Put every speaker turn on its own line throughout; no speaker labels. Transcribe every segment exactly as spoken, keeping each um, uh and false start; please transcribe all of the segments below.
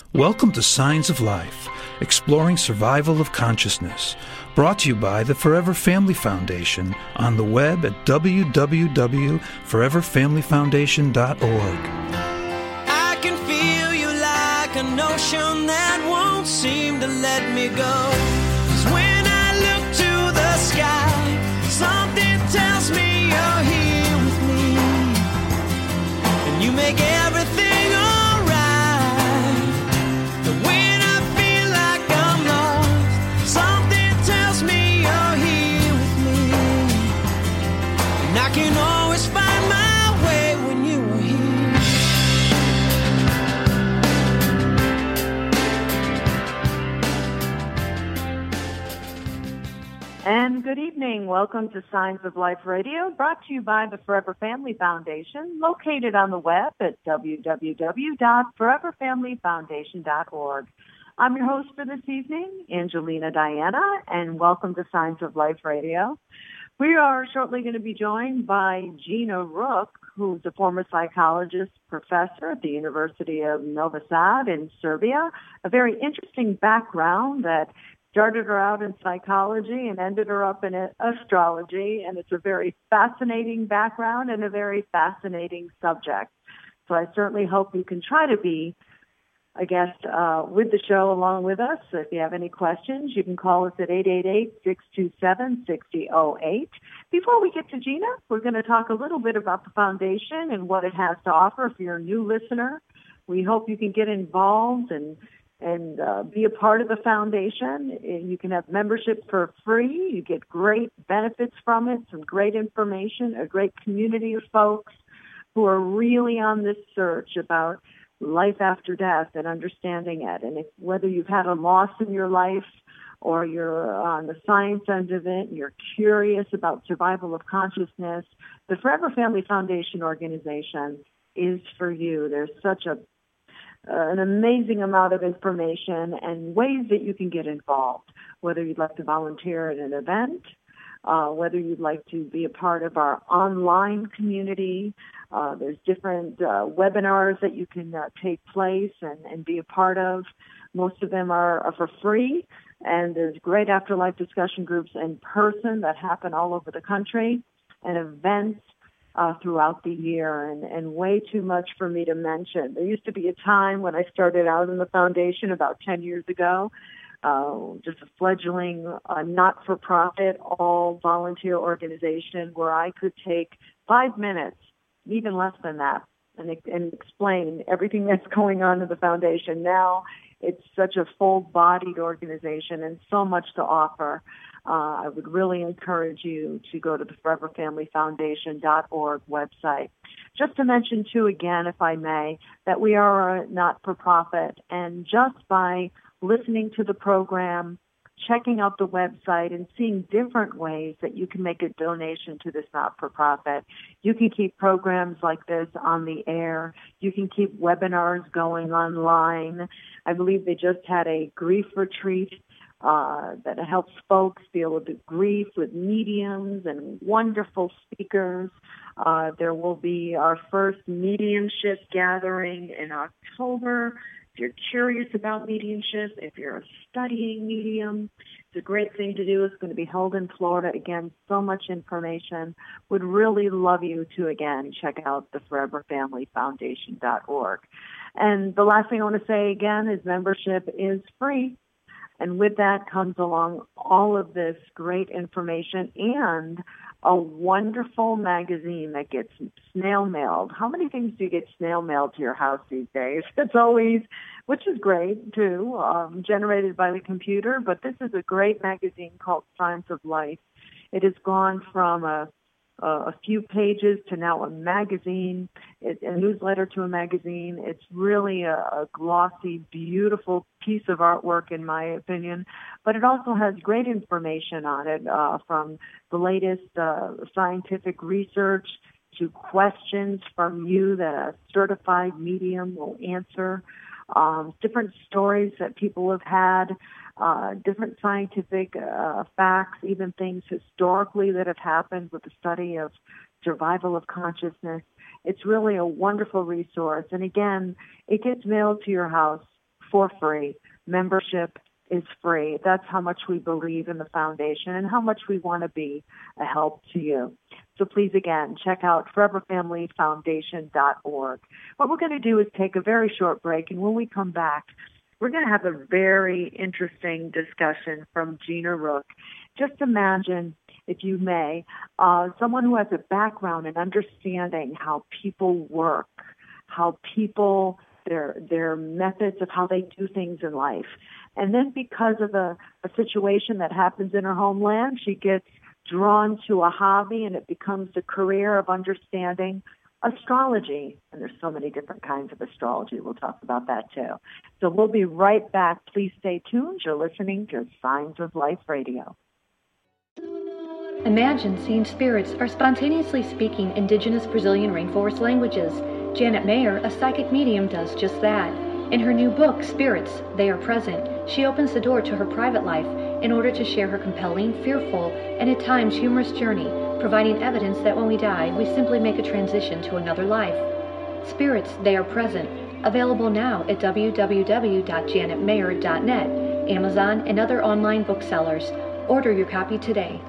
Welcome to Signs of Life, exploring survival of consciousness, brought to you by the Forever Family Foundation on the web at w w w dot forever family foundation dot org.
I can feel you like an ocean that won't seem to let me go. 'Cause when I look to the sky, something tells me you're here with me, and you make everything I can always find my way when you are
here. And good evening. Welcome to Signs of Life Radio, brought to you by the Forever Family Foundation, located on the web at w w w dot forever family foundation dot org. I'm your host for this evening, Angelina Diana, and welcome to Signs of Life Radio. We are shortly going to be joined by Gina Rook, who's a former psychologist professor at the University of Novi Sad in Serbia. A very interesting background that started her out in psychology and ended her up in astrology, and it's a very fascinating background and a very fascinating subject. So I certainly hope you can try to be a guest uh, with the show along with us. If you have any questions, you can call us at eight eight eight, six two seven, six zero zero eight. Before we get to Gina, we're going to talk a little bit about the foundation and what it has to offer. If you're a new listener, we hope you can get involved and and uh, be a part of the foundation. You can have membership for free. You get great benefits from it, some great information, a great community of folks who are really on this search about life after death and understanding it. And if, whether you've had a loss in your life or you're on the science end of it and you're curious about survival of consciousness, the Forever Family Foundation organization is for you. There's such a uh, an amazing amount of information and ways that you can get involved, whether you'd like to volunteer at an event, Uh, whether you'd like to be a part of our online community. Uh, there's different uh, webinars that you can uh, take place and, and be a part of. Most of them are, are for free, and there's great afterlife discussion groups in person that happen all over the country, and events uh, throughout the year, and, and way too much for me to mention. There used to be a time when I started out in the foundation about ten years ago, Uh, just a fledgling, uh, not-for-profit, all-volunteer organization where I could take five minutes, even less than that, and, and explain everything that's going on in the foundation. Now it's such a full-bodied organization and so much to offer. Uh, I would really encourage you to go to the forever family foundation dot org website. Just to mention, too, again, if I may, that we are a not-for-profit, and just by listening to the program, checking out the website, and seeing different ways that you can make a donation to this not-for-profit. You can keep programs like this on the air. You can keep webinars going online. I believe they just had a grief retreat uh, that helps folks deal with the grief with mediums and wonderful speakers. Uh, there will be our first mediumship gathering in October. If you're curious about mediumship, if you're a studying medium, it's a great thing to do. It's going to be held in Florida. Again, so much information. Would really love you to, again, check out the forever family foundation dot org. And the last thing I want to say, again, is membership is free. And with that comes along all of this great information and a wonderful magazine that gets snail mailed. How many things do you get snail mailed to your house these days? It's always, which is great too, um, generated by the computer, but this is a great magazine called Signs of Life. It has gone from a Uh, a few pages to now a magazine, it, a newsletter to a magazine. It's really a, a glossy, beautiful piece of artwork, in my opinion. But it also has great information on it, uh, from the latest uh, scientific research to questions from you that a certified medium will answer, um, different stories that people have had, uh, different scientific uh, facts, even things historically that have happened with the study of survival of consciousness. It's really a wonderful resource. And again, it gets mailed to your house for free. Membership is free. That's how much we believe in the foundation and how much we want to be a help to you. So please, again, check out forever family foundation dot org. What we're going to do is take a very short break, and when we come back, we're going to have a very interesting discussion from Gina Rook. Just imagine, if you may, uh, someone who has a background in understanding how people work, how people, their their methods of how they do things in life. And then because of a, a situation that happens in her homeland, she gets drawn to a hobby, and it becomes a career of understanding astrology. And there's so many different kinds of astrology. We'll talk about that too. So we'll be right back. Please stay tuned. You're listening to Signs of Life Radio.
Imagine seeing spirits are spontaneously speaking indigenous Brazilian rainforest languages. Janet Mayer, a psychic medium, does just that. In her new book, Spirits, They Are Present, she opens the door to her private life in order to share her compelling, fearful, and at times humorous journey, providing evidence that when we die, we simply make a transition to another life. Spirits, They Are Present, available now at w w w dot janet mayer dot net, Amazon, and other online booksellers. Order your copy today.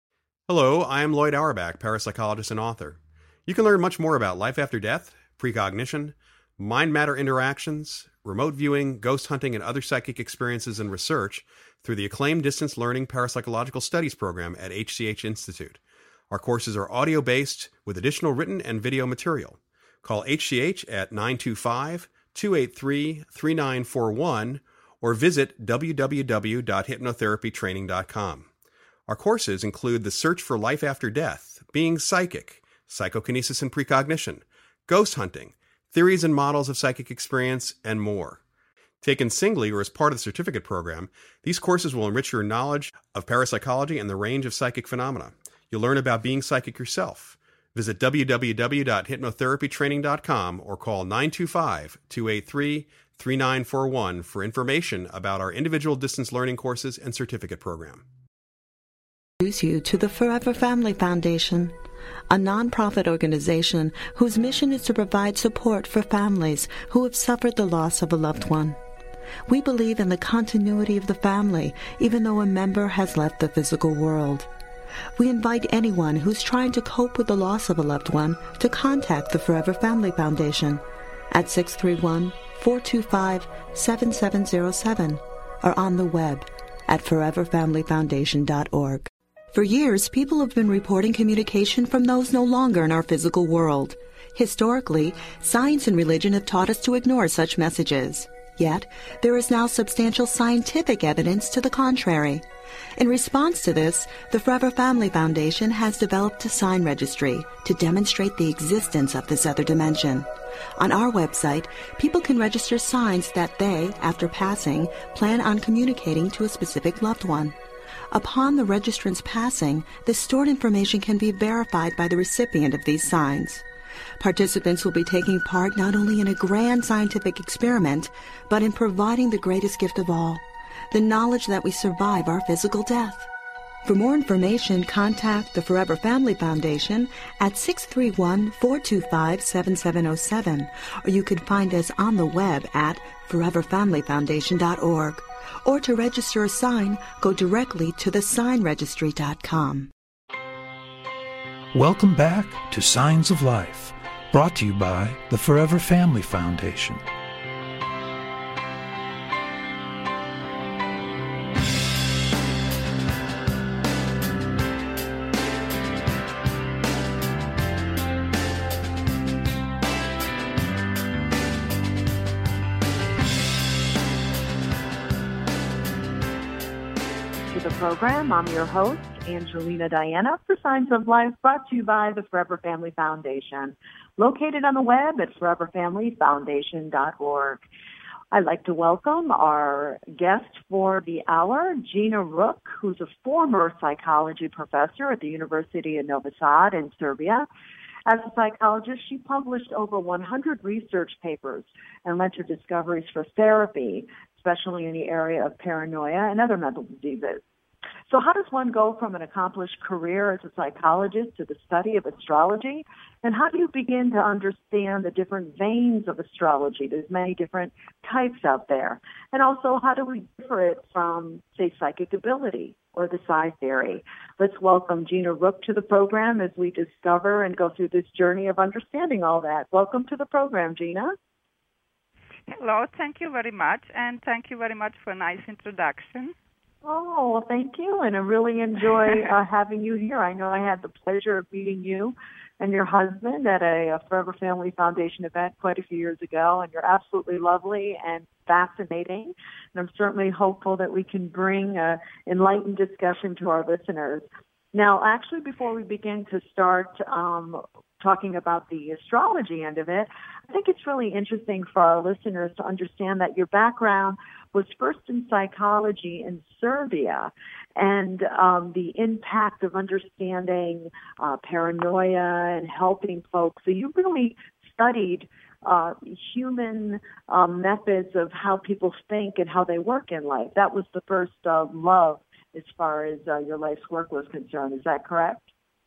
Hello, I am Lloyd Auerbach, parapsychologist and author. You can learn much more about life after death, precognition, mind-matter interactions, remote viewing, ghost hunting, and other psychic experiences and research through the acclaimed Distance Learning Parapsychological Studies program at H C H Institute. Our courses are audio-based with additional written and video material. Call H C H at nine two five, two eight three, three nine four one or visit w w w dot hypnotherapy training dot com. Our courses include The Search for Life After Death, Being Psychic, Psychokinesis and Precognition, Ghost Hunting, Theories and Models of Psychic Experience, and more. Taken singly or as part of the certificate program, these courses will enrich your knowledge of parapsychology and the range of psychic phenomena. You'll learn about being psychic yourself. Visit w w w dot hypnotherapy training dot com or call nine two five, two eight three, three nine four one for information about our individual distance learning courses and certificate program.
Introduce you to the Forever Family Foundation, a nonprofit organization whose mission is to provide support for families who have suffered the loss of a loved one. We believe in the continuity of the family, even though a member has left the physical world. We invite anyone who's trying to cope with the loss of a loved one to contact the Forever Family Foundation at six three one, four two five, seven seven zero seven or on the web at forever family foundation dot org. For years, people have been reporting communication from those no longer in our physical world. Historically, science and religion have taught us to ignore such messages. Yet, there is now substantial scientific evidence to the contrary. In response to this, the Forever Family Foundation has developed a sign registry to demonstrate the existence of this other dimension. On our website, people can register signs that they, after passing, plan on communicating to a specific loved one. Upon the registrant's passing, the stored information can be verified by the recipient of these signs. Participants will be taking part not only in a grand scientific experiment, but in providing the greatest gift of all, the knowledge that we survive our physical death. For more information, contact the Forever Family Foundation at six three one, four two five, seven seven zero seven, or you can find us on the web at forever family foundation dot org. Or to register a sign, go directly to the sign registry dot com.
Welcome back to Signs of Life, brought to you by the Forever Family Foundation.
The program. I'm your host, Angelina Diana, for Signs of Life, brought to you by the Forever Family Foundation, located on the web at forever family foundation dot org. I'd like to welcome our guest for the hour, Gina Rook, who's a former psychology professor at the University of Novi Sad in Serbia. As a psychologist, she published over one hundred research papers and led to discoveries for therapy, especially in the area of paranoia and other mental diseases. So how does one go from an accomplished career as a psychologist to the study of astrology? And how do you begin to understand the different veins of astrology? There's many different types out there. And also, how do we differ it from, say, psychic ability or the psi theory? Let's welcome Gina Rook to the program as we discover and go through this journey of understanding all that. Welcome to the program, Gina.
Hello, thank you very much, and thank you very much for a nice introduction.
Oh, well, thank you, and I really enjoy uh, having you here. I know I had the pleasure of meeting you and your husband at a, a Forever Family Foundation event quite a few years ago, and you're absolutely lovely and fascinating, and I'm certainly hopeful that we can bring an enlightened discussion to our listeners. Now, actually, before we begin to start um, talking about the astrology end of it, I think it's really interesting for our listeners to understand that your background was first in psychology in Serbia, and um, the impact of understanding uh, paranoia and helping folks. So you really studied uh, human um, methods of how people think and how they work in life. That was the first uh, love as far as uh, your life's work was concerned. Is that correct?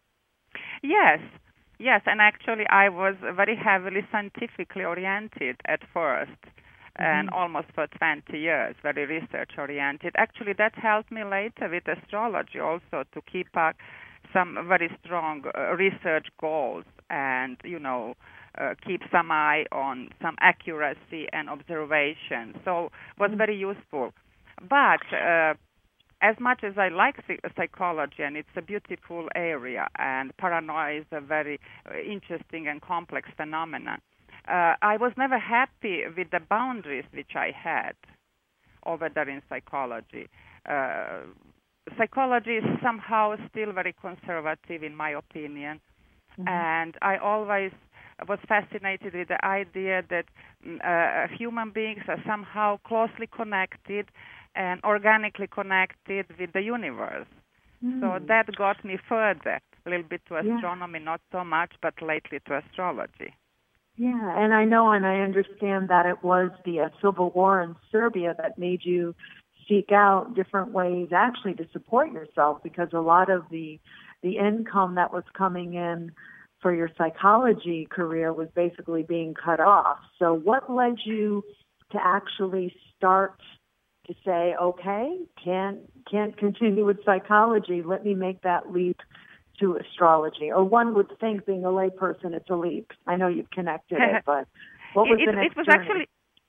Yes. Yes, and actually I was very heavily scientifically oriented at first, mm-hmm. and almost for twenty years, very research-oriented. Actually, that helped me later with astrology also to keep up some very strong uh, research goals and, you know, uh, keep some eye on some accuracy and observation. So it was mm-hmm. very useful. But uh, as much as I like psychology, and it's a beautiful area, and paranoia is a very interesting and complex phenomenon, uh, I was never happy with the boundaries which I had over there in psychology. Uh, psychology is somehow still very conservative, in my opinion, mm-hmm. and I always was fascinated with the idea that uh, human beings are somehow closely connected and organically connected with the universe. Mm. So that got me further, a little bit to astronomy, yeah. not so much, but lately to astrology.
Yeah, and I know and I understand that it was the uh, civil war in Serbia that made you seek out different ways actually to support yourself, because a lot of the the income that was coming in for your psychology career was basically being cut off. So what led you to actually start to say, okay, can't can't continue with psychology, let me make that leap to astrology? Or one would think, being a layperson, it's a leap. I know you've connected it, but what was
it,
the next
it was
journey?
Actually,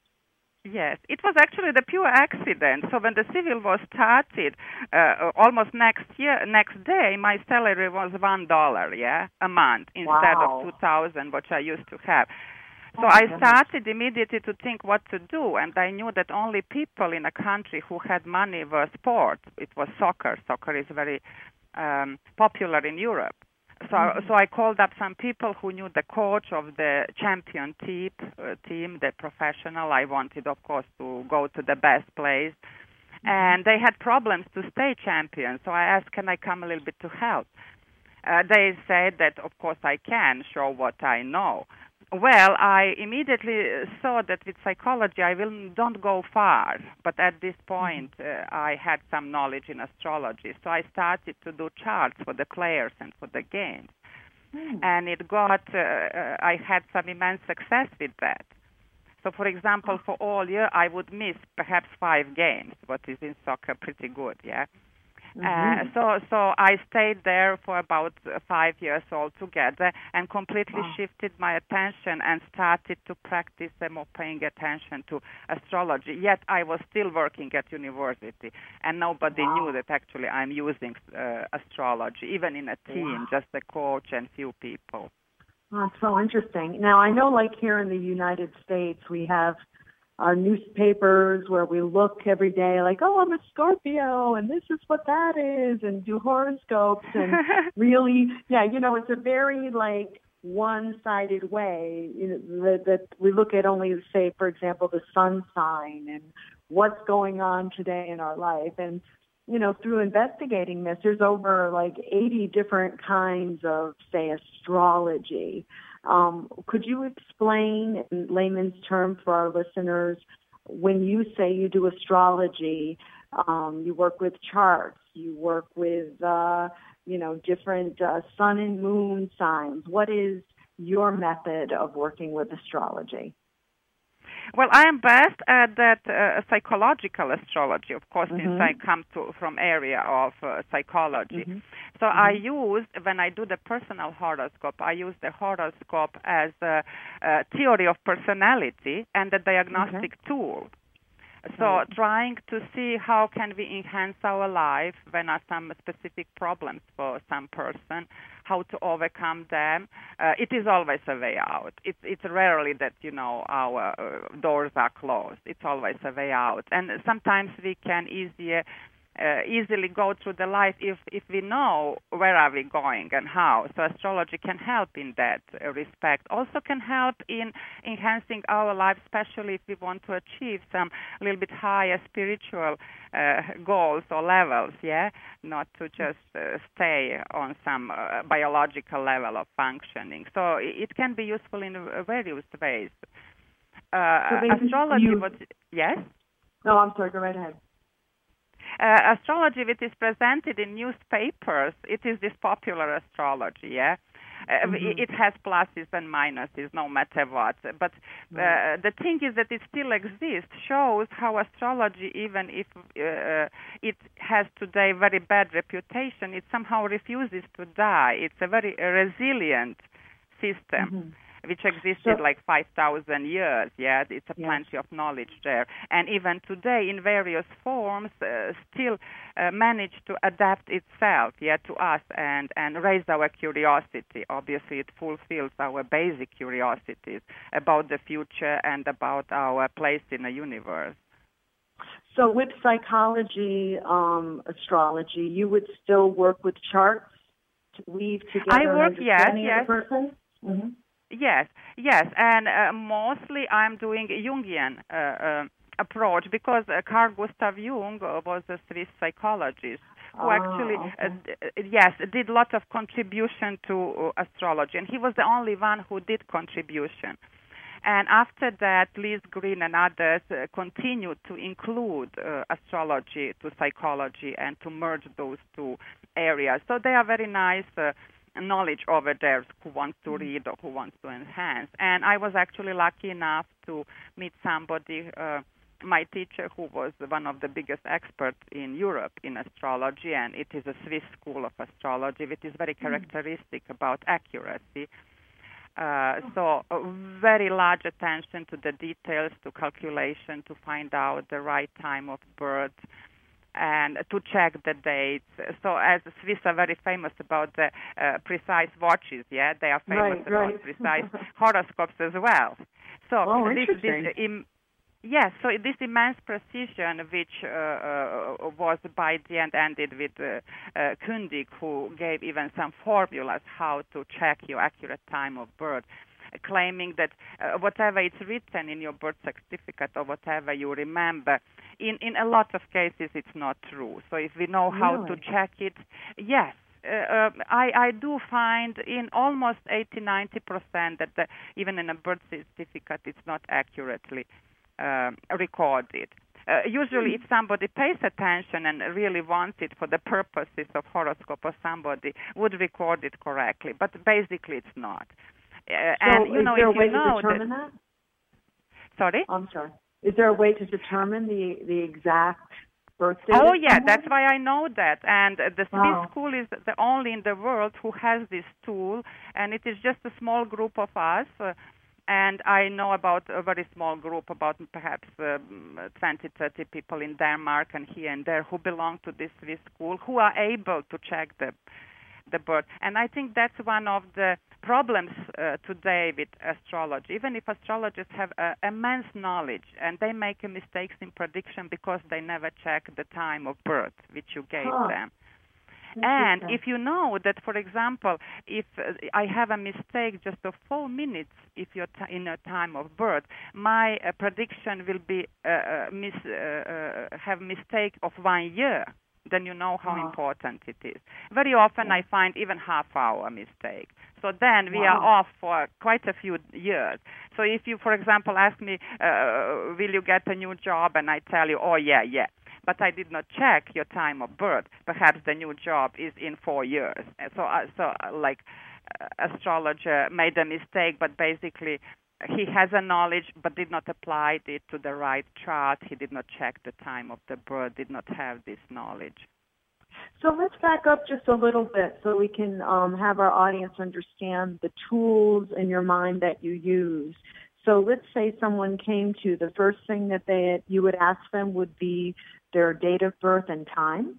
yes, it was actually the pure accident. So when the Civil War started, uh, almost next year, next day, my salary was one dollar, yeah, a month instead
wow.
of two thousand, which I used to have. So
oh,
I
goodness.
started immediately to think what to do, and I knew that only people in a country who had money were sports. It was soccer. Soccer is very um, popular in Europe. So, mm-hmm. so I called up some people who knew the coach of the champion team, uh, team, the professional. I wanted, of course, to go to the best place. Mm-hmm. And they had problems to stay champions. So I asked, can I come a little bit to help? Uh, they said that, of course, I can show what I know. Well, I immediately saw that with psychology I will don't go far, but at this point uh, I had some knowledge in astrology, so I started to do charts for the players and for the games, mm. and it got. Uh, uh, I had some immense success with that. So, for example, for all year I would miss perhaps five games, what is in soccer pretty good, yeah. Mm-hmm. Uh, so, so I stayed there for about five years altogether, and completely wow. shifted my attention and started to practice and more paying attention to astrology. Yet I was still working at university, and nobody wow. knew that actually I'm using uh, astrology, even in a team, wow. just a coach and few people.
Oh, that's so interesting. Now, I know, like here in the United States, we have our newspapers where we look every day like, oh, I'm a Scorpio, and this is what that is, and do horoscopes, and really, yeah, you know, it's a very, like, one-sided way, you know, that, that we look at only, say, for example, the sun sign and what's going on today in our life. And, you know, through investigating this, there's over, like, eighty different kinds of, say, astrology. Um, could you explain in layman's terms for our listeners, when you say you do astrology, Um, you work with charts. You work with, uh, you know, different uh, sun and moon signs. What is your method of working with astrology?
Well, I am best at that uh, psychological astrology, of course, mm-hmm. since I come to from area of uh, psychology. Mm-hmm. So mm-hmm. I use, when I do the personal horoscope, I use the horoscope as a, a theory of personality and a diagnostic okay. tool. So right. trying to see how can we enhance our life when are some specific problems for some person, how to overcome them. Uh, it is always a way out. It's it's rarely that, you know, our uh, doors are closed. It's always a way out. And sometimes we can easier Uh, easily go through the life if if we know where are we going and how. So astrology can help in that uh, respect. Also can help in enhancing our life, especially if we want to achieve some a little bit higher spiritual uh, goals or levels, yeah? Not to just uh, stay on some uh, biological level of functioning. So it can be useful in various ways. Uh,
so
astrology
you...
was... Yes?
No, I'm sorry. Go right ahead.
Uh, astrology, which is presented in newspapers, it is this popular astrology, yeah? Uh, mm-hmm. It has pluses and minuses, no matter what. But uh, right. the thing is that it still exists, shows how astrology, even if uh, it has today very bad reputation, it somehow refuses to die. It's a very resilient system. Mm-hmm. which existed so, like five thousand years, yeah? It's a yes. plenty of knowledge there. And even today, in various forms, uh, still uh, manage to adapt itself, yeah, to us and, and raise our curiosity. Obviously, it fulfills our basic curiosities about the future and about our place in the universe.
So with psychology, um, astrology, you would still work with charts to weave together
I work,
an understanding
yes,
of the
yes.
person? Mm-hmm.
Yes, yes, and uh, mostly I'm doing Jungian uh, uh, approach because uh, Carl Gustav Jung was a Swiss psychologist who
oh,
actually,
okay.
uh, d- yes, did a lot of contribution to uh, astrology, and he was the only one who did contribution. And after that, Liz Green and others uh, continued to include uh, astrology to psychology and to merge those two areas. So they are very nice uh, knowledge over there who wants to read or who wants to enhance. And I was actually lucky enough to meet somebody, uh, my teacher, who was one of the biggest experts in Europe in astrology, and it is a Swiss school of astrology, which is very characteristic about accuracy. Uh, so uh, very large attention to the details, to calculation, to find out the right time of birth, and to check the dates. So as the Swiss are very famous about the uh, precise watches, yeah, they are famous
right,
about
right.
precise horoscopes as well. So
oh,
this,
interesting.
this im- yes, so this immense precision, which uh, uh, was by the end ended with uh, uh, Kundig, who gave even some formulas how to check your accurate time of birth, claiming that uh, whatever is written in your birth certificate or whatever you remember, in, in a lot of cases it's not true. So if we know how
really?
to check it, yes. Uh, uh, I, I do find in almost eighty to ninety percent that the, even in a birth certificate it's not accurately uh, recorded. Uh, usually if somebody pays attention and really wants it for the purposes of horoscope, or somebody would record it correctly, but basically it's not. Uh,
so
and you
is
know,
there
if
a way
you know
to determine that, that?
Sorry?
I'm sorry. Is there a way to determine the, the exact birth date?
Oh, yeah, that's why I know that. And uh, the Swiss
wow.
school is the only in the world who has this tool, and it is just a small group of us. Uh, and I know about a very small group, about perhaps uh, twenty, thirty people in Denmark and here and there who belong to this Swiss school, who are able to check the the birth. And I think that's one of the problems uh, today with astrology. Even if astrologers have uh, immense knowledge and they make mistakes in prediction because they never check the time of birth which you gave huh. them. And if you know that, for example, if uh, I have a mistake just of four minutes if you're t- in a time of birth, my uh, prediction will be uh, uh, mis- uh, uh, have mistake of one year. Then you know how oh. important it is. Very often yeah. I find even half hour mistake. So then we wow. are off for quite a few years. So if you, for example, ask me, uh, will you get a new job? And I tell you, oh, yeah, yeah. but I did not check your time of birth. Perhaps the new job is in four years. So, uh, so uh, like, uh, astrologer made a mistake, but basically he has a knowledge but did not apply it to the right chart. He did not check the time of the birth, did not have this knowledge.
So let's back up just a little bit so we can um, have our audience understand the tools in your mind that you use. So let's say someone came to you, the first thing that they you would ask them would be their date of birth and time?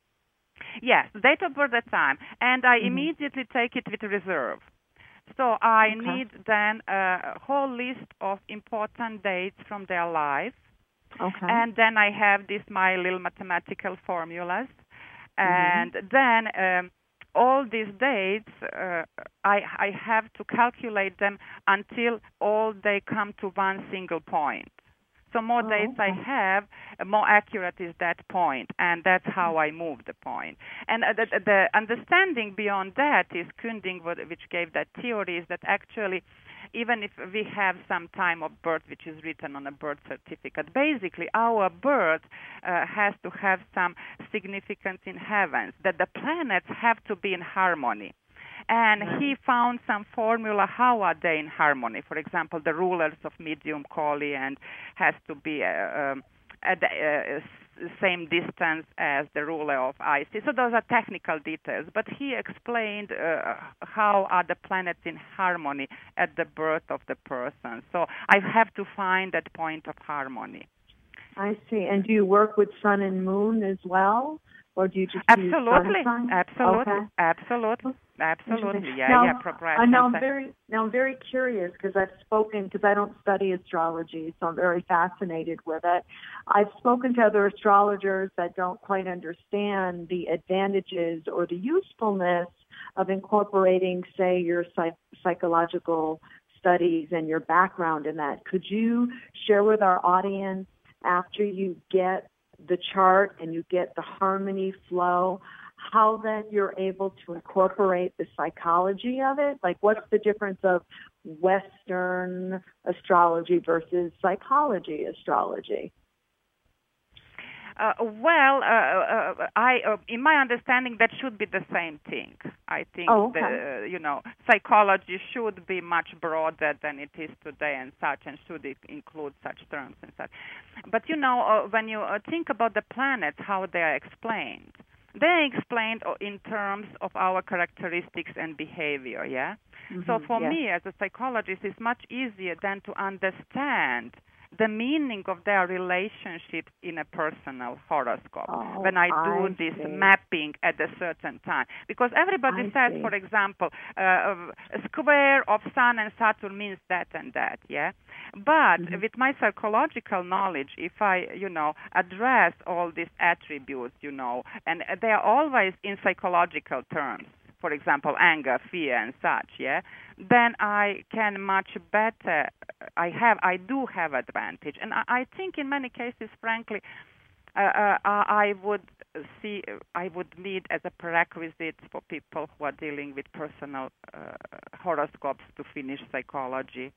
Yes, date of birth and time. And I
Mm-hmm.
immediately take it with reserve. So I
Okay.
need then a whole list of important dates from their life.
Okay.
And then I have this my little mathematical formulas. And
Mm-hmm.
then um, all these dates, uh, I, I have to calculate them until all they come to one single point. So more
Oh,
dates I
okay.
have, more accurate is that point, and that's how I move the point. And uh, the, the understanding beyond that is Kunding, which gave that theory, is that actually, even if we have some time of birth which is written on a birth certificate, basically our birth uh, has to have some significance in heavens, that the planets have to be in harmony. And
Right.
he found some formula, how are they in harmony? For example, the rulers of medium Kali and has to be uh, um, at the uh, same distance as the ruler of Isis. So those are technical details. But he explained uh, how are the planets in harmony at the birth of the person. So I have to find that point of harmony.
I see. And do you work with sun and moon as well? Or do you just
Absolutely,
use sun sign?
absolutely,
Okay.
absolutely, absolutely. Yeah,
now,
yeah. Progression.
I know I'm very now I'm very curious because I've spoken because I don't study astrology, so I'm very fascinated with it. I've spoken to other astrologers that don't quite understand the advantages or the usefulness of incorporating, say, your psych- psychological studies and your background in that. Could you share with our audience after you get the chart and you get the harmony flow, how then you're able to incorporate the psychology of it? Like, what's the difference of Western astrology versus psychology astrology?
Uh, well, uh, uh, I, uh, in my understanding, that should be the same thing. I think,
Oh, okay.
the, uh, you know, psychology should be much broader than it is today and such, and should it include such terms and such. But, you know, uh, when you uh, think about the planets, how they are explained, they are explained in terms of our characteristics and behavior, yeah?
Mm-hmm,
so for
yes.
me, as a psychologist, it's much easier than to understand the meaning of their relationships in a personal horoscope
Oh,
when I do
I
this
see.
mapping at a certain time. Because everybody
I
says,
see.
for example, uh, a square of Sun and Saturn means that and that, yeah? But
Mm-hmm.
with my psychological knowledge, if I, you know, address all these attributes, you know, and they are always in psychological terms, for example, anger, fear, and such, yeah, then I can much better, I have, I do have advantage. And I, I think in many cases, frankly, uh, uh, I would see, I would need as a prerequisite for people who are dealing with personal uh, horoscopes to finish psychology.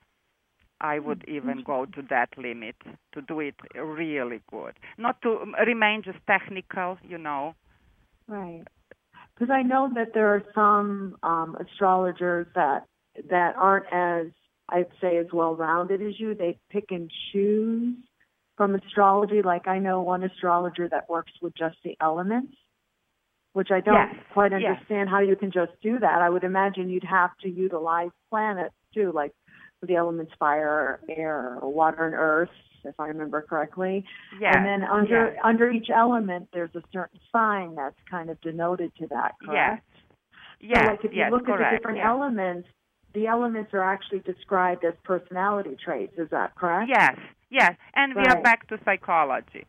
I would even go to that limit to do it really good. Not to remain just technical, you know.
Right. Because I know that there are some um, astrologers that that aren't as, I'd say, as well-rounded as you. They pick and choose from astrology. Like I know one astrologer that works with just the elements, which I don't
Yes,
quite
yes.
understand how you can just do that. I would imagine you'd have to utilize planets too, like the elements fire, air, water, and earth, if I remember correctly.
Yes,
And then under
yes.
under each element, there's a certain sign that's kind of denoted to that, correct?
Yes. Yes,
So like if you
yes,
look
correct.
at the different
yes.
elements, the elements are actually described as personality traits. Is that correct?
Yes, yes. And we are
Right.
back to psychology.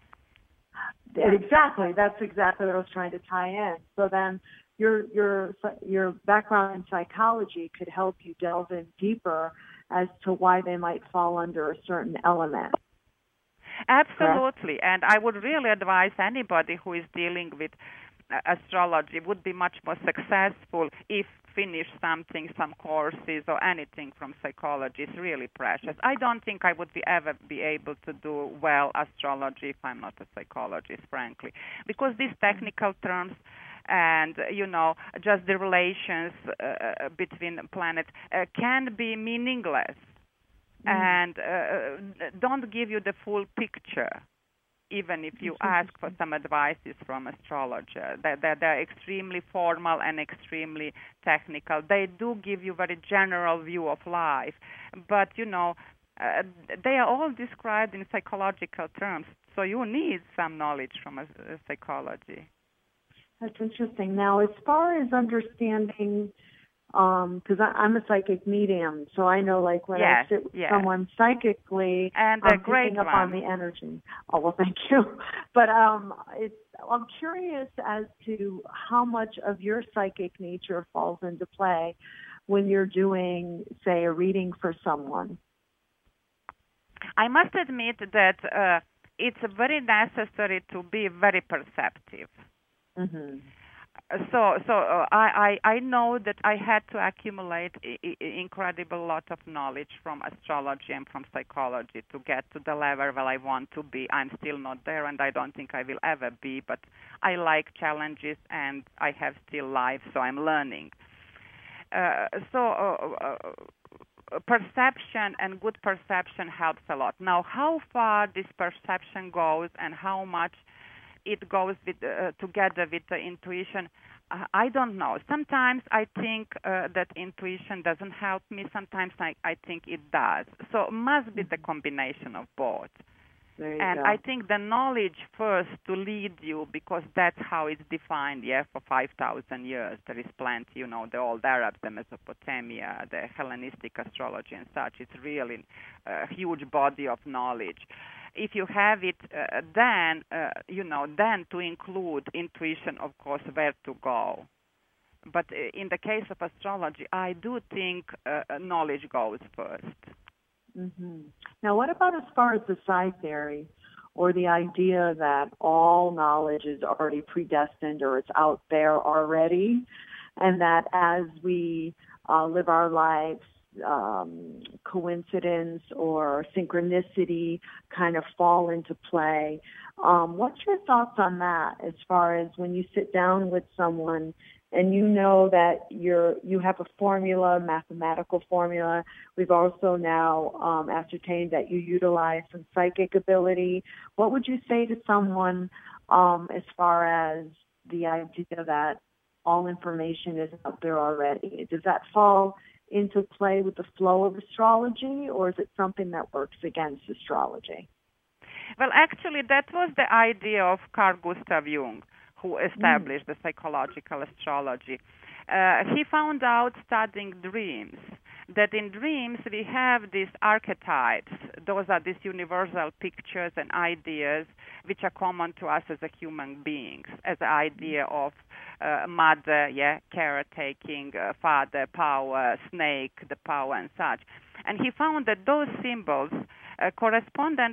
Exactly. That's exactly what I was trying to tie in. So then your your your background in psychology could help you delve in deeper as to why they might fall under a certain element.
Absolutely. Correct? And I would really advise anybody who is dealing with uh, astrology would be much more successful if finish something, some courses or anything from psychology is really precious. I don't think I would be ever be able to do well astrology if I'm not a psychologist, frankly, because these technical terms and, you know, just the relations uh, between planets uh, can be meaningless mm. and uh, don't give you the full picture. Even if you ask for some advices from astrologer, that they're, they're extremely formal and extremely technical. They do give you very general view of life, but you know, uh, they are all described in psychological terms. So you need some knowledge from a, a psychology.
That's interesting. Now, as far as understanding, because um, I'm a psychic medium, so I know, like, when
yes,
I sit with
yes.
someone psychically,
and
I'm
great
picking up
one.
on the energy. Oh, well, thank you. But um, it's, I'm curious as to how much of your psychic nature falls into play when you're doing, say, a reading for someone.
I must admit that uh, it's very necessary to be very perceptive.
Mm-hmm.
So, so uh, I, I I know that I had to accumulate I- I incredible lot of knowledge from astrology and from psychology to get to the level where I want to be. I'm still not there, and I don't think I will ever be. But I like challenges, and I have still life, so I'm learning. Uh, so. Uh, uh, Perception and good perception helps a lot. Now, how far this perception goes and how much it goes with, uh, together with the intuition, uh, I don't know. Sometimes I think uh, that intuition doesn't help me. Sometimes I, I think it does. So it must be the combination of both.
There you
and
go.
I think the knowledge first to lead you, because that's how it's defined, yeah, for five thousand years. There is plenty, you know, the old Arabs, the Mesopotamia, the Hellenistic astrology and such. It's really a huge body of knowledge. If you have it, uh, then, uh, you know, then to include intuition, of course, where to go. But in the case of astrology, I do think uh, knowledge goes first.
Mm-hmm. Now, what about as far as the psi theory, or the idea that all knowledge is already predestined or it's out there already, and that as we uh, live our lives, um, coincidence or synchronicity kind of fall into play? Um, what's your thoughts on that as far as when you sit down with someone and you know that you're, you have a formula, mathematical formula. We've also now um, ascertained that you utilize some psychic ability. What would you say to someone um, as far as the idea that all information is out there already? Does that fall into play with the flow of astrology, or is it something that works against astrology?
Well, actually, that was the idea of Carl Gustav Jung, who established mm. the psychological astrology. Uh, he found out, studying dreams, that in dreams we have these archetypes. Those are these universal pictures and ideas which are common to us as a human beings, as the idea of uh, mother, yeah, caretaking, uh, father, power, snake, the power, and such. And he found that those symbols uh, correspondent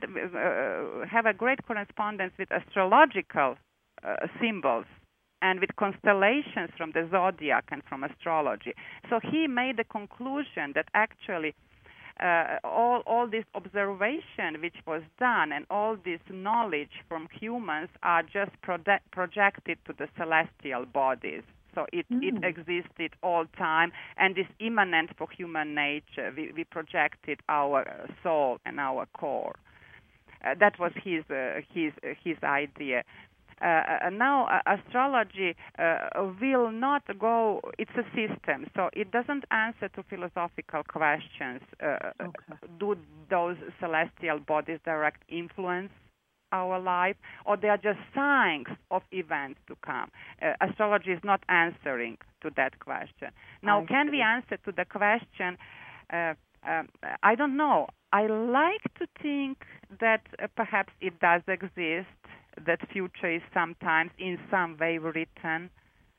uh, have a great correspondence with astrological Uh, symbols and with constellations from the zodiac and from astrology. So he made the conclusion that actually uh, all all this observation which was done and all this knowledge from humans are just proje- projected to the celestial bodies. So it, mm. it existed all time and is immanent for human nature. We, we projected our soul and our core. Uh, that was his uh, his uh, his idea. Uh, now, uh, astrology uh, will not go, it's a system, so it doesn't answer to philosophical questions. Uh, okay. Do those celestial bodies direct influence our life, or they are just signs of events to come? Uh, astrology is not answering to that question. Now, I can see. we answer to the question? Uh, um, I don't know. I like to think that uh, perhaps it does exist, that future is sometimes in some way written.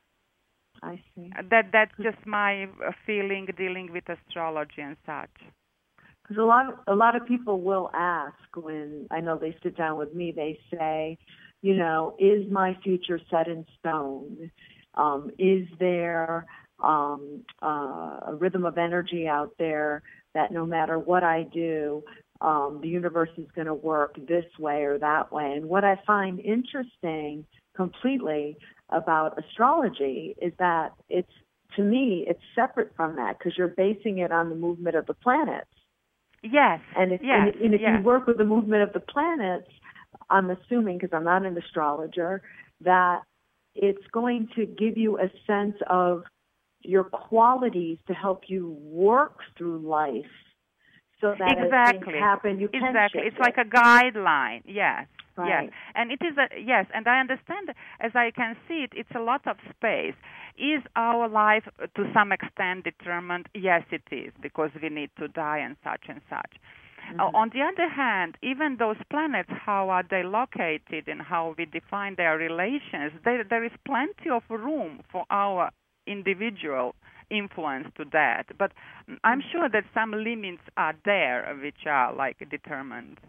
I see.
That that's just my feeling dealing with astrology and such.
Because a lot of, a lot of people will ask when, I know they sit down with me, they say, you know, is my future set in stone? Um, is there um, uh, a rhythm of energy out there that no matter what I do, um, the universe is going to work this way or that way. And what I find interesting completely about astrology is that it's, to me, it's separate from that because you're basing it on the movement of the planets.
Yes.
And if,
yes.
and, and if
yes.
you work with the movement of the planets, I'm assuming, because I'm not an astrologer, that it's going to give you a sense of your qualities to help you work through life so that
exactly.
as things happen, you can
Exactly.
shift
It's
it.
like a guideline. Yes.
Right.
Yes. And it is a, yes, and I understand, as I can see it, it's a lot of space. Is our life to some extent determined? Yes, it is, because we need to die and such and such. Mm-hmm. Uh, on the other hand, even those planets, how are they located and how we define their relations, there, there is plenty of room for our individual influence to that. But I'm sure that some limits are there which are like determined.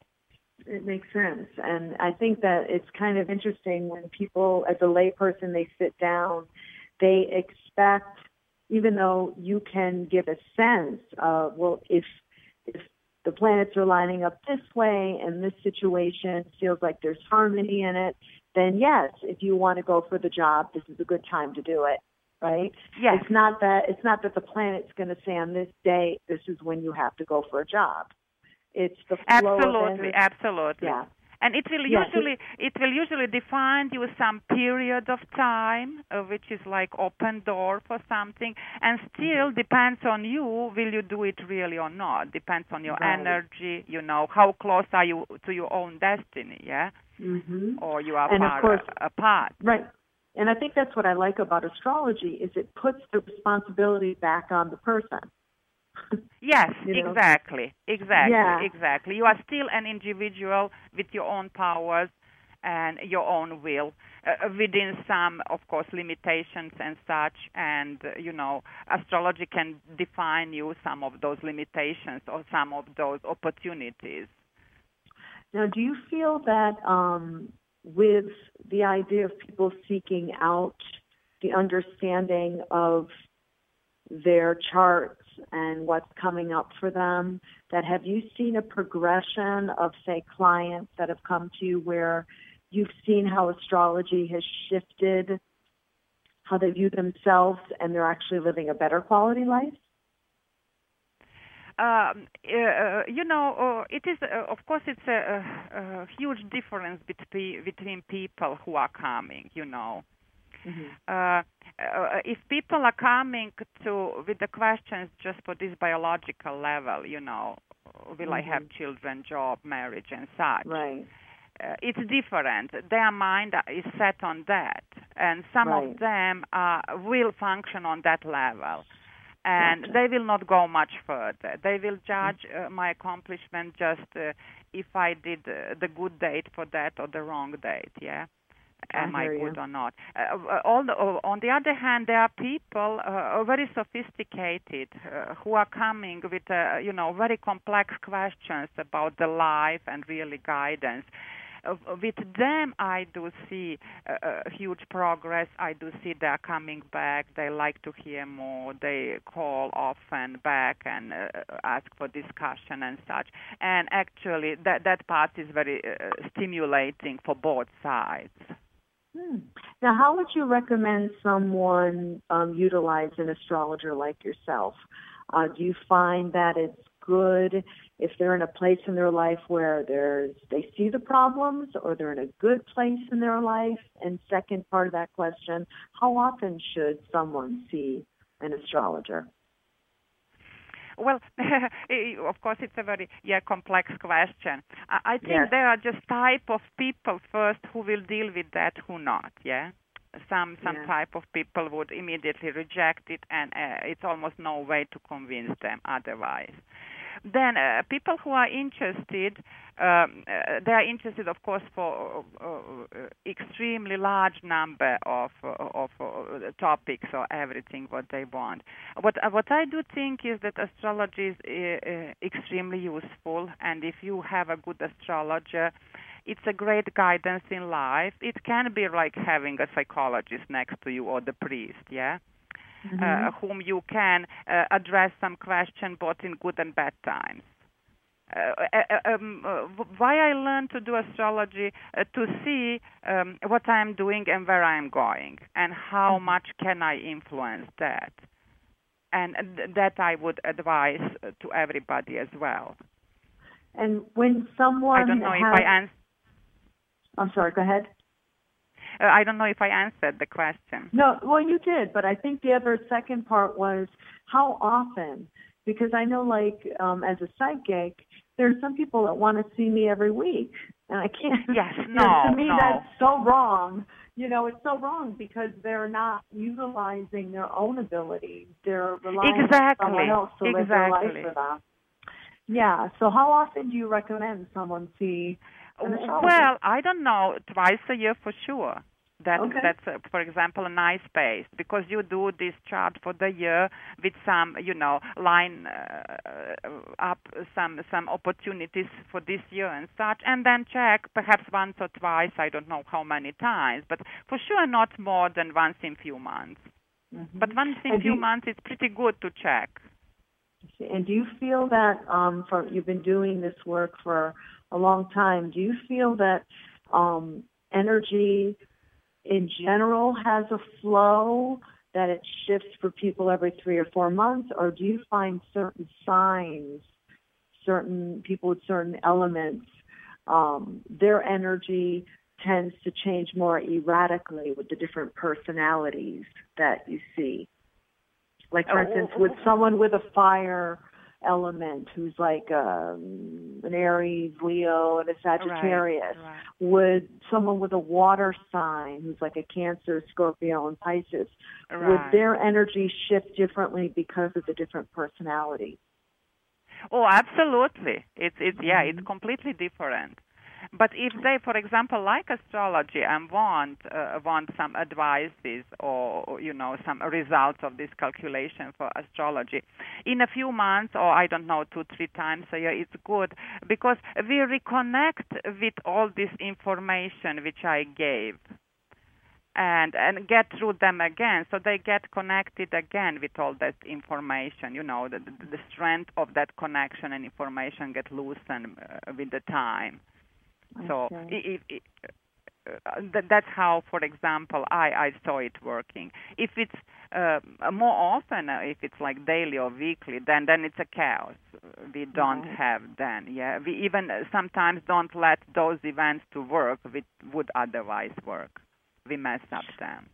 It makes sense. And I think that it's kind of interesting when people, as a layperson, they sit down, they expect, even though you can give a sense of, well, if if the planets are lining up this way and this situation feels like there's harmony in it, then yes, if you want to go for the job, this is a good time to do it, right?
Yes.
It's not that it's not that the planet's going to say on this day, this is when you have to go for a job. It's the flow
absolutely,
of energy.
Absolutely.
Yeah.
And it will
yeah,
usually it will usually define you some period of time, uh, which is like open door for something, and still mm-hmm. depends on you. Will you do it really or not? Depends on your
right.
energy. You know, how close are you to your own destiny? Yeah,
mm-hmm.
or you are
and
far
of course,
apart.
Right. And I think that's what I like about astrology is it puts the responsibility back on the person.
Yes,
you know?
exactly, exactly,
yeah.
exactly. You are still an individual with your own powers and your own will, uh, within some, of course, limitations and such. And, uh, you know, astrology can define you some of those limitations or some of those opportunities.
Now, do you feel that um, with the idea of people seeking out the understanding of their charts and what's coming up for them, that have you seen a progression of, say, clients that have come to you where you've seen how astrology has shifted how they view themselves and they're actually living a better quality life?
Um, uh, you know, uh, it is, uh, of course, it's a, a, a huge difference between, between people who are coming, you know. Mm-hmm. Uh, uh, if people are coming to with the questions just for this biological level, you know, will mm-hmm. I have children, job, marriage, and such?
Right.
Uh, it's different. Their mind is set on that, and some
right.
of them uh, will function on that level, and
gotcha.
they will not go much further. They will judge uh, my accomplishment just uh, if I did uh, the good date for that or the wrong date. Yeah. Am I, I good
you.
or not? Uh, all the, uh, on the other hand, there are people uh, very sophisticated uh, who are coming with, uh, you know, very complex questions about the life and really guidance. Uh, with them, I do see uh, uh, huge progress. I do see they're coming back. They like to hear more. They call often back and uh, ask for discussion and such. And actually, that, that part is very uh, stimulating for both sides.
Hmm. Now, how would you recommend someone um, utilize an astrologer like yourself? Uh, do you find that it's good if they're in a place in their life where there's they see the problems, or they're in a good place in their life? And second part of that question, how often should someone see an astrologer?
Well, of course, it's a very yeah complex question. I, I think
yes.
there are just type of people first who will deal with that, who not. Yeah, some some
yeah.
type of people would immediately reject it, and uh, it's almost no way to convince them otherwise. Then uh, people who are interested, um, uh, they are interested, of course, for uh, uh, extremely large number of uh, of uh, topics or everything what they want. What uh, what I do think is that astrology is uh, uh, extremely useful, and if you have a good astrologer, it's a great guidance in life. It can be like having a psychologist next to you or the priest, yeah. mm-hmm. uh, whom you can uh, address some question both in good and bad times. Uh, uh, um, uh, why I learned to do astrology uh, to see um, what I'm doing and where I'm going, and how
mm-hmm.
much can I influence that, and th- that I would advise uh, to everybody as well.
And when someone
I don't know
has...
if I answered.
I'm sorry. Go ahead.
Uh, I don't know if I answered the question.
No, well, you did, but I think the other second part was how often. Because I know, like, um, as a psychic, there are some people that want to see me every week, and I can't.
Yes, no,
you know, to me,
no.
that's so wrong. You know, it's so wrong because they're not utilizing their own abilities. They're relying
exactly.
on someone else to
exactly.
live their life for them. Yeah. So, how often do you recommend someone see an astrologer?
Well, I don't know. Twice a year for sure. That,
okay.
That's, uh, for example, a nice base, because you do this chart for the year with some, you know, line uh, up some some opportunities for this year and such, and then check perhaps once or twice, I don't know how many times, but for sure not more than once in few months.
Mm-hmm.
But once in
and
few
you,
months, it's pretty good to check.
And do you feel that, um, for, you've been doing this work for a long time, do you feel that um, energy in general has a flow, that it shifts for people every three or four months, or do you find certain signs, certain people with certain elements, um, their energy tends to change more erratically with the different personalities that you see? Like, for instance, with someone with a fire element who's like um, an Aries, Leo, and a Sagittarius.
Right, right.
Would someone with a water sign who's like a Cancer, Scorpio, and Pisces,
right.
would their energy shift differently because of the different personalities?
Oh, absolutely. It's it's
mm-hmm.
yeah, it's completely different. But if they, for example, like astrology and want uh, want some advices or, you know, some results of this calculation for astrology, in a few months, or I don't know, two, three times a year, it's good, because we reconnect with all this information which I gave and and get through them again, so they get connected again with all that information. You know, the, the strength of that connection and information get loosened uh, with the time. So it, it, uh, th- that's how, for example, I, I saw it working. If it's uh, more often, uh, if it's like daily or weekly, then then it's a chaos. We don't
right.
have then. Yeah, we even sometimes don't let those events to work which would otherwise work. We mess up them.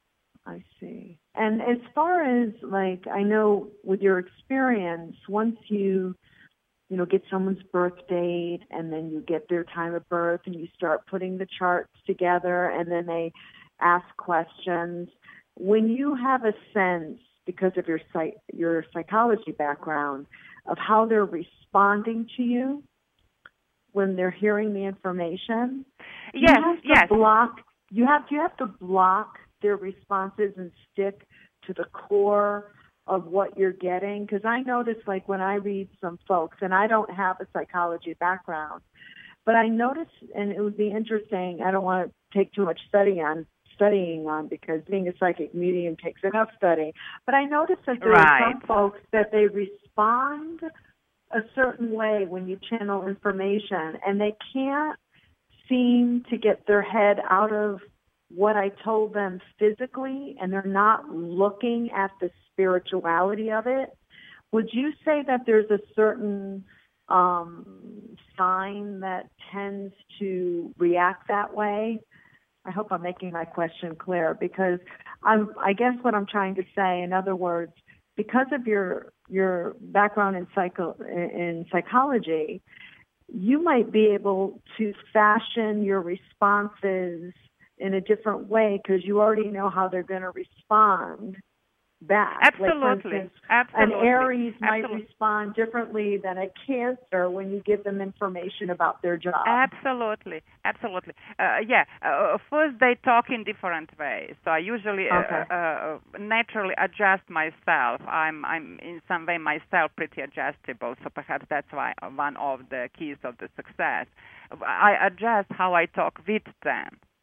I see. And as far as, like, I know with your experience, once you you know, get someone's birth date, and then you get their time of birth, and you start putting the charts together, and then they ask questions. When you have a sense, because of your psych- your psychology background, of how they're responding to you when they're hearing the information,
yes,
you have to
yes.
block. You have you have to block their responses and stick to the core of what you're getting. Because I notice, like, when I read some folks, and I don't have a psychology background, but I notice, and it would be interesting, I don't want to take too much study on studying on, because being a psychic medium takes enough study, but I notice that there
right.
are some folks that they respond a certain way when you channel information, and they can't seem to get their head out of what I told them physically, and they're not looking at the spirituality of it. Would you say that there's a certain um, sign that tends to react that way? I hope I'm making my question clear, because I'm, I guess what I'm trying to say, in other words, because of your your background in psycho in psychology, you might be able to fashion your responses in a different way, because you already know how they're going to respond back.
Absolutely.
Like, for instance,
Absolutely.
an Aries might
Absolutely.
respond differently than a Cancer when you give them information about their job.
Absolutely. Absolutely. Uh, yeah. Uh, first, they talk in different ways. So I usually
Okay.
uh, uh, naturally adjust myself. I'm, I'm in some way myself pretty adjustable. So perhaps that's why one of the keys of the success. I adjust how I talk with them.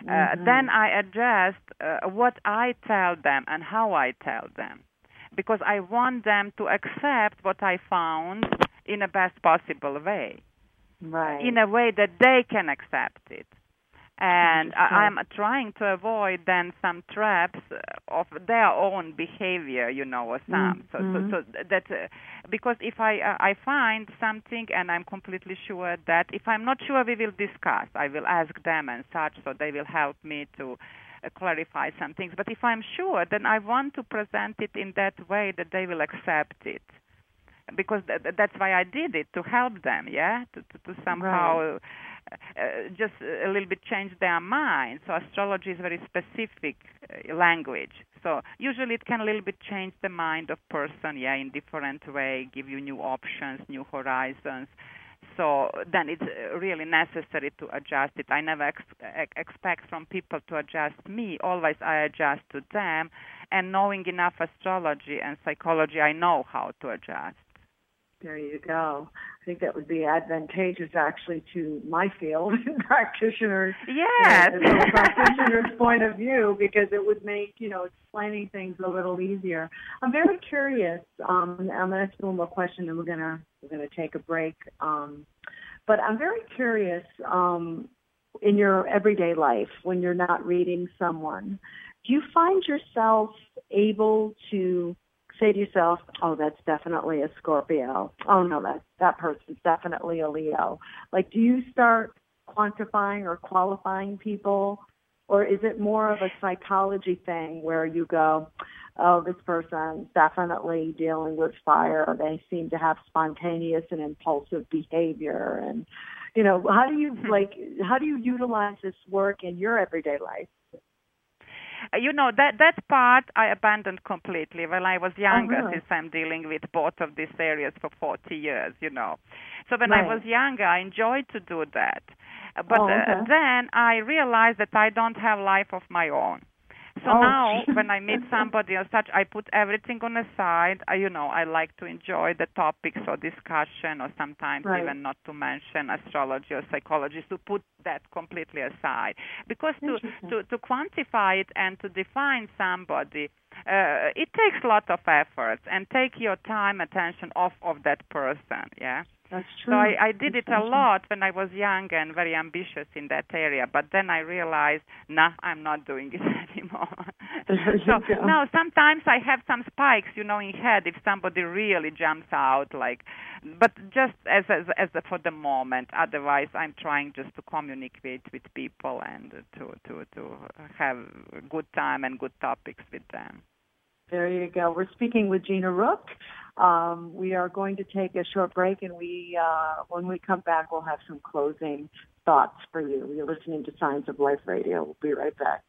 mm-hmm. then I adjust uh, what I tell them and how I tell them, because I want them to accept what I found in the best possible way,
right?
In a way that they can accept it. And I, I'm trying to avoid then some traps of their own behavior, you know, or some. Mm-hmm. So, so, so that uh, because if I uh, I find something and I'm completely sure that if I'm not sure, we will discuss. I will ask them and such, so they will help me to uh, clarify some things. But if I'm sure, then I want to present it in that way that they will accept it. Because th- that's why I did it, to help them, yeah, to, to, to somehow
right.
uh, just a little bit change their mind. So astrology is very specific uh, language. So usually it can a little bit change the mind of person, yeah, in different way, give you new options, new horizons. So then it's really necessary to adjust it. I never ex- expect from people to adjust me. Always I adjust to them. And knowing enough astrology and psychology, I know how to adjust.
There you go. I think that would be advantageous, actually, to my field, practitioners.
Yes.
Uh, from a practitioner's point of view, because it would make, you know, explaining things a little easier. I'm very curious. Um, I'm going to ask you one more question, and we're going to we're going to take a break. Um, but I'm very curious. Um, in your everyday life, when you're not reading someone, do you find yourself able to say to yourself, oh, that's definitely a Scorpio. Oh, no, that, that person's definitely a Leo. Like, do you start quantifying or qualifying people? Or is it more of a psychology thing where you go, oh, this person's definitely dealing with fire. They seem to have spontaneous and impulsive behavior. And, you know, how do you, like, how do you utilize this work in your everyday life?
You know, that that part I abandoned completely when I was younger,
oh, really?
Since I'm dealing with both of these areas for forty years, you know. So when
right.
I was younger, I enjoyed to do that. But
oh, okay.
uh, then I realized that I don't have life of my own. So
oh.
now when I meet somebody or such, I put everything on the side. I, you know, I like to enjoy the topics or discussion, or sometimes
right.
even not to mention astrology or psychology, to put that completely aside. Because to, to, to quantify it and to define somebody, uh, it takes a lot of effort and take your time, attention off of that person, yeah?
That's true.
So I, I did
That's
it a lot when I was young and very ambitious in that area. But then I realized, nah, I'm not doing it anymore. So now sometimes I have some spikes, you know, in head if somebody really jumps out, like, but just as as, as a, for the moment. Otherwise, I'm trying just to communicate with people and to to to have a good time and good topics with them.
There you go. We're speaking with Gina Rook. Um, we are going to take a short break, and we, uh, when we come back, we'll have some closing thoughts for you. You're listening to Signs of Life Radio. We'll be right back.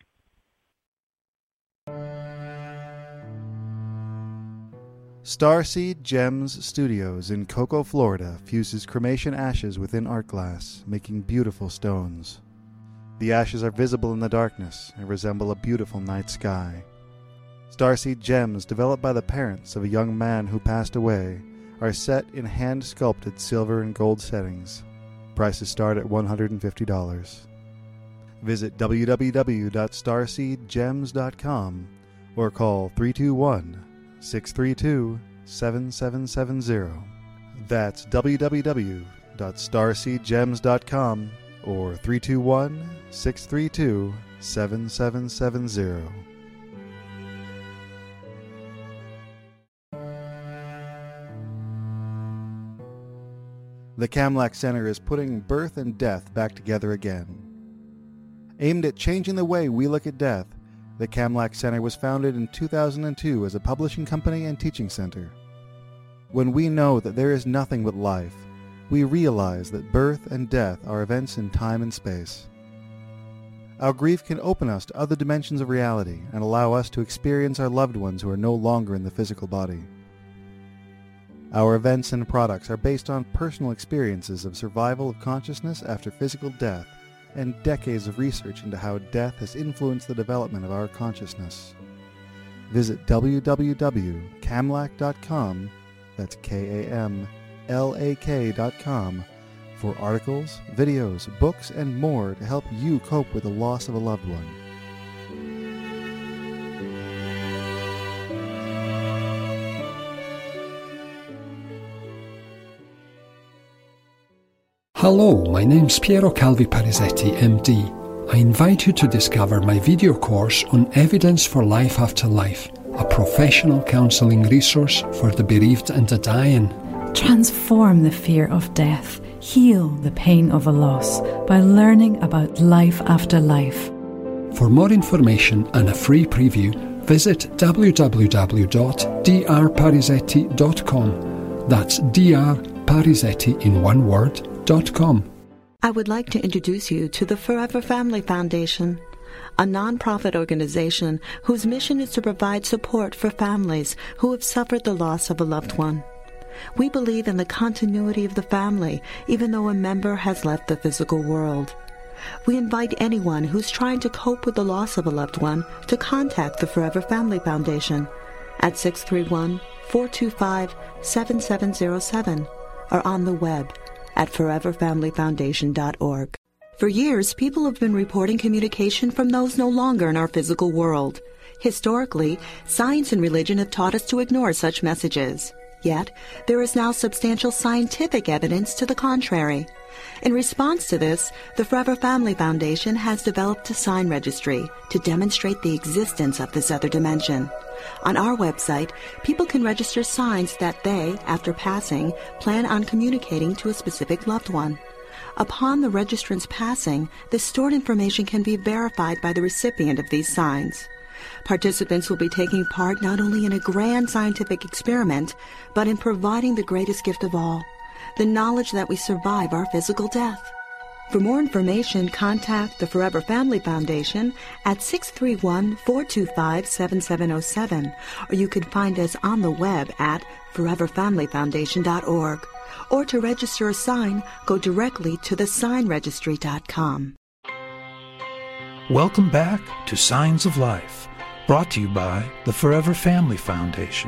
Starseed Gems Studios in Cocoa, Florida fuses cremation ashes within art glass, making beautiful stones. The ashes are visible in the darkness and resemble a beautiful night sky. Starseed gems, developed by the parents of a young man who passed away, are set in hand-sculpted silver and gold settings. Prices start at one hundred fifty dollars. Visit w w w dot starseed gems dot com or call three two one, six three two, seven seven seven zero. That's w w w dot starseed gems dot com or three two one, six three two, seven seven seven zero. The Kamlak Center is putting birth and death back together again. Aimed at changing the way we look at death, the Kamlak Center was founded in two thousand two as a publishing company and teaching center. When we know that there is nothing but life, we realize that birth and death are events in time and space. Our grief can open us to other dimensions of reality and allow us to experience our loved ones who are no longer in the physical body. Our events and products are based on personal experiences of survival of consciousness after physical death and decades of research into how death has influenced the development of our consciousness. Visit w w w dot kamlak dot com, that's K A M L A K dot com, for articles, videos, books, and more to help you cope with the loss of a loved one.
Hello, my name's Piero Calvi Parisetti, M D. I invite you to discover my video course on Evidence for Life After Life, a professional counselling resource for the bereaved and the dying.
Transform the fear of death, heal the pain of a loss by learning about life after life.
For more information and a free preview, visit w w w dot d r parisetti dot com. That's Dr Parisetti in one word, dot com.
I would like to introduce you to the Forever Family Foundation, a non-profit organization whose mission is to provide support for families who have suffered the loss of a loved one. We believe in the continuity of the family, even though a member has left the physical world. We invite anyone who's trying to cope with the loss of a loved one to contact the Forever Family Foundation at six three one, four two five, seven seven zero seven or on the web at forever family foundation dot org. For years, people have been reporting communication from those no longer in our physical world. Historically, science and religion have taught us to ignore such messages. Yet, there is now substantial scientific evidence to the contrary. In response to this, the Forever Family Foundation has developed a sign registry to demonstrate the existence of this other dimension. On our website, people can register signs that they, after passing, plan on communicating to a specific loved one. Upon the registrant's passing, the stored information can be verified by the recipient of these signs. Participants will be taking part not only in a grand scientific experiment, but in providing the greatest gift of all, the knowledge that we survive our physical death. For more information, contact the Forever Family Foundation at six three one, four two five, seven seven zero seven, or you can find us on the web at forever family foundation dot org. Or to register a sign, go directly to the sign registry dot com.
Welcome back to Signs of Life, brought to you by the Forever Family Foundation.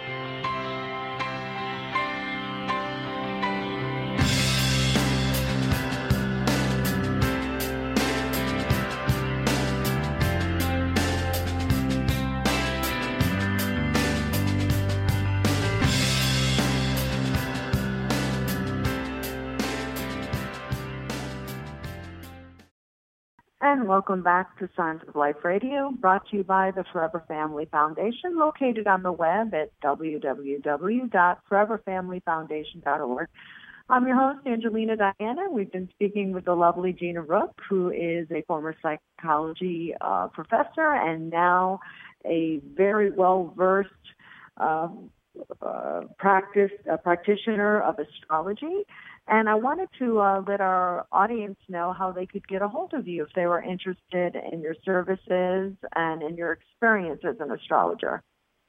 And welcome back to Signs of Life Radio, brought to you by the Forever Family Foundation, located on the web at w w w dot forever family foundation dot org. I'm your host, Angelina Diana. We've been speaking with the lovely Gina Rook, who is a former psychology uh, professor and now a very well-versed uh, uh, practice, uh, practitioner of astrology. And I wanted to uh, let our audience know how they could get a hold of you if they were interested in your services and in your experience as an astrologer.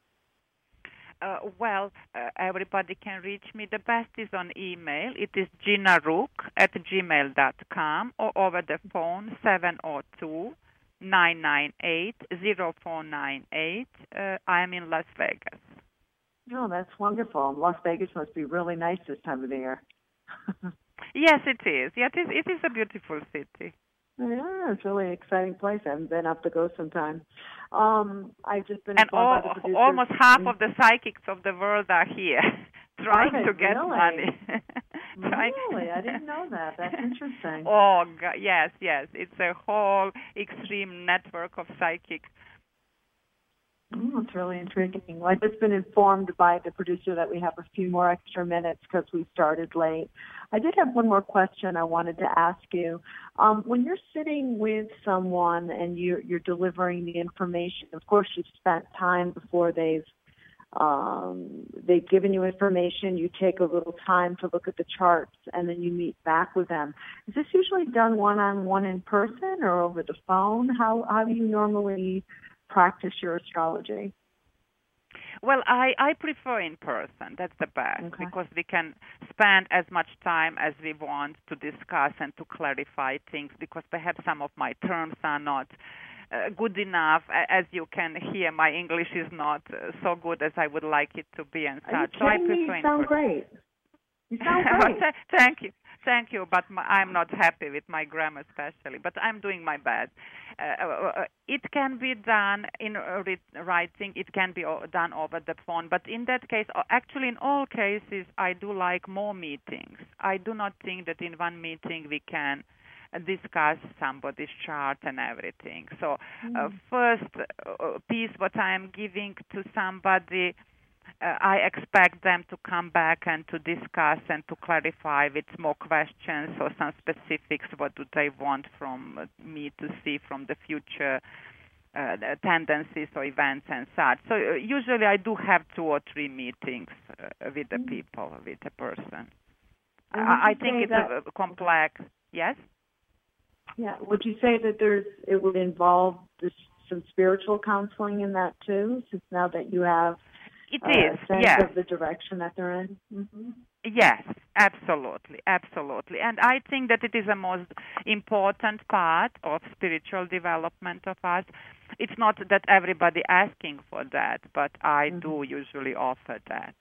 Uh, well, uh, everybody can reach me. The best is on email. It is gina rook at gmail dot com or over the phone seven zero two, nine nine eight, zero four nine eight. Uh, I am in Las Vegas.
Oh, that's wonderful. Las Vegas must be really nice this time of the year.
Yes, it is. Yeah, it is. It is a beautiful city.
Yeah, it's a really exciting place. I haven't been up to go sometime. Um, I've just been
and all,
by the producers.
almost half of the psychics of the world are here, trying
Right,
to get
really?
money. Trying-
Really? I didn't know that. That's interesting.
Oh, God, yes, yes. It's a whole extreme network of psychics.
Oh, it's really intriguing. Well, I've just been informed by the producer that we have a few more extra minutes because we started late. I did have one more question I wanted to ask you. Um, when you're sitting with someone and you're, you're delivering the information, of course you've spent time before they've um, they've given you information. You take a little time to look at the charts, and then you meet back with them. Is this usually done one-on-one in person or over the phone? How how do you normally practice your astrology?
Well, I, I prefer in person. That's the best
Okay.
because we can spend as much time as we want to discuss and to clarify things because perhaps some of my terms are not uh, good enough. As you can hear, my English is not uh, so good as I would like it to be and
Are you
such. So I
kidding me?
prefer
You
in
sound
person.
great. You sound great.
Thank you. Thank you, but my, I'm not happy with my grammar especially, but I'm doing my best. Uh, uh, it can be done in uh, writing, it can be done over the phone, but in that case, actually in all cases, I do like more meetings. I do not think that in one meeting we can discuss somebody's chart and everything. So uh, first uh, piece what I am giving to somebody, Uh, I expect them to come back and to discuss and to clarify with more questions or some specifics. What do they want from me to see from the future uh, the tendencies or events and such. So uh, usually I do have two or three meetings uh, with the people, with the person. I, I think it's
that,
a, a complex. Yes?
Yeah. Would you say that there's it would involve this, some spiritual counseling in that too, since now that you have
It
uh,
is,
a sense
yes.
of the direction that they're in? Mm-hmm.
Yes, absolutely, absolutely. And I think that it is a most important part of spiritual development of us. It's not that everybody asking for that, but I mm-hmm. do usually offer that.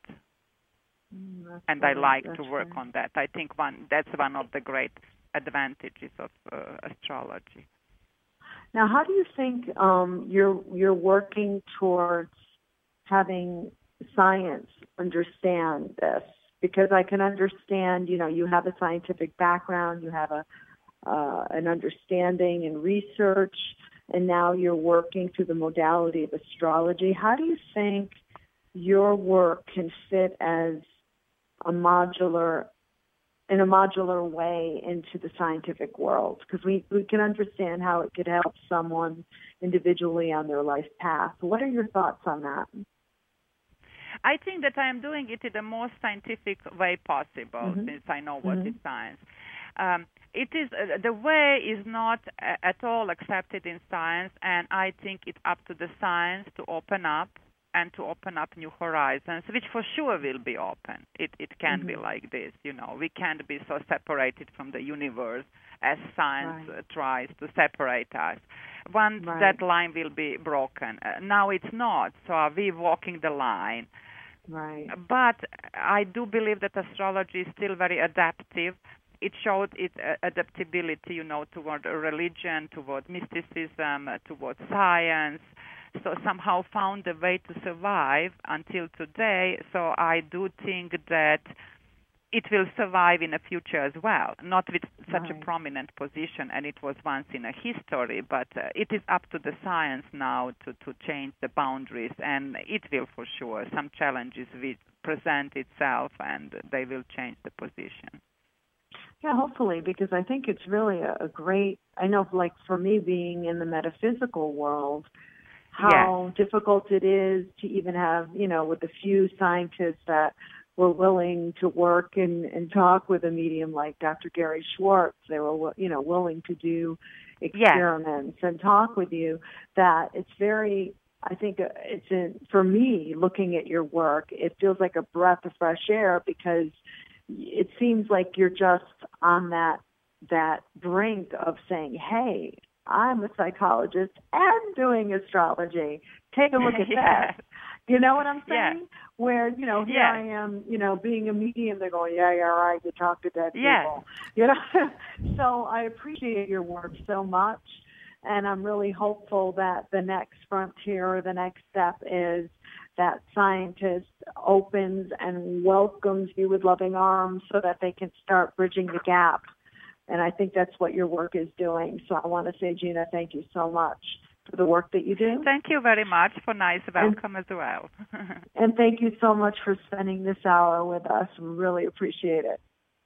Mm,
and
great.
I like
that's
to work
great.
on that. I think one that's one of the great advantages of uh, astrology.
Now, how do you think um, you're you're working towards having science understand this? Because I can understand, you know, you have a scientific background, you have a uh, an understanding and research, and now you're working through the modality of astrology. How do you think your work can fit as a modular, in a modular way into the scientific world? Because we, we can understand how it could help someone individually on their life path. What are your thoughts on that?
I think that I am doing it in the most scientific way possible, mm-hmm. since I know what mm-hmm. is science. Um, it is uh, the way is not uh, at all accepted in science, and I think it's up to the science to open up and to open up new horizons, which for sure will be open. It it can mm-hmm. be like this, you know. We can't be so separated from the universe as science right. uh, tries to separate us. Once right. that line will be broken. Uh, now it's not, so are we walking the line?
Right.
But I do believe that astrology is still very adaptive. It showed its uh, adaptability, you know, toward religion, toward mysticism, uh, toward science. So somehow found a way to survive until today. So I do think that it will survive in the future as well, not with such right. a prominent position, and it was once in a history, but uh, it is up to the science now to, to change the boundaries, and it will for sure. Some challenges will present itself, and they will change the position.
Yeah, hopefully, because I think it's really a, a great, I know like for me being in the metaphysical world, how yes. difficult it is to even have, you know, with the few scientists that were willing to work and, and talk with a medium like Doctor Gary Schwartz. They were, you know, willing to do experiments yes. and talk with you, that it's very, I think it's, a, for me, looking at your work, it feels like a breath of fresh air, because it seems like you're just on that that brink of saying, hey, I'm a psychologist and doing astrology. Take a look at
yes.
that. You know what I'm saying?
Yes.
Where, you know, here
yes.
I am, you know, being a medium, they're going, yeah, yeah, right, you talk to dead
yes.
people. You know? So I appreciate your work so much, and I'm really hopeful that the next frontier or the next step is that scientist opens and welcomes you with loving arms so that they can start bridging the gap. And I think that's what your work is doing. So I want to say, Gina, thank you so much for the work that you do.
Thank you very much for nice welcome and, as well.
And thank you so much for spending this hour with us. We really appreciate it.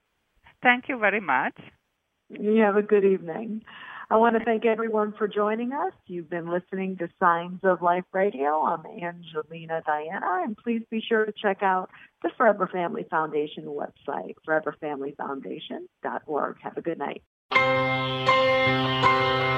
Thank you very much.
You have a good evening. I want to thank everyone for joining us. You've been listening to Signs of Life Radio. I'm Angelina Diana, and please be sure to check out the Forever Family Foundation website, forever family foundation dot org. Have a good night.